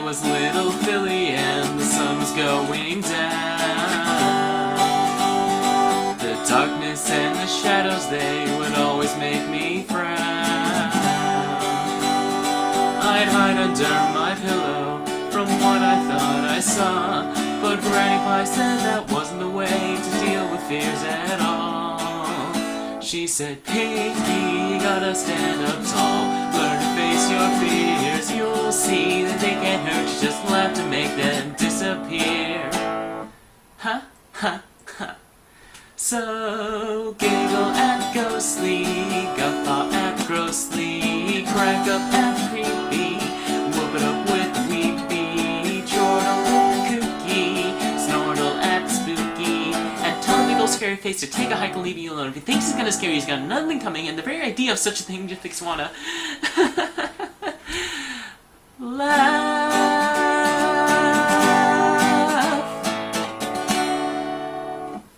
was little Philly and the sun was going down. The darkness and the shadows, they would always make me frown. I'd hide under my pillow from what I thought I saw, but Granny Pie said that wasn't the way to deal with fears at all. She said, Piggy, you gotta stand up tall, learn to face your fears. You'll see that they can't hurt you, just laugh to make them disappear. Ha, ha, ha. So giggle at ghostly, guffaw at grossly, crack up at creepy, whoop it up with weepy, chortle at kooky, snortle at spooky, and tell a big old scary face to take a hike and leave you alone. If he thinks he's gonna scare you, he's got nothing coming, and the very idea of such a thing just makes you wanna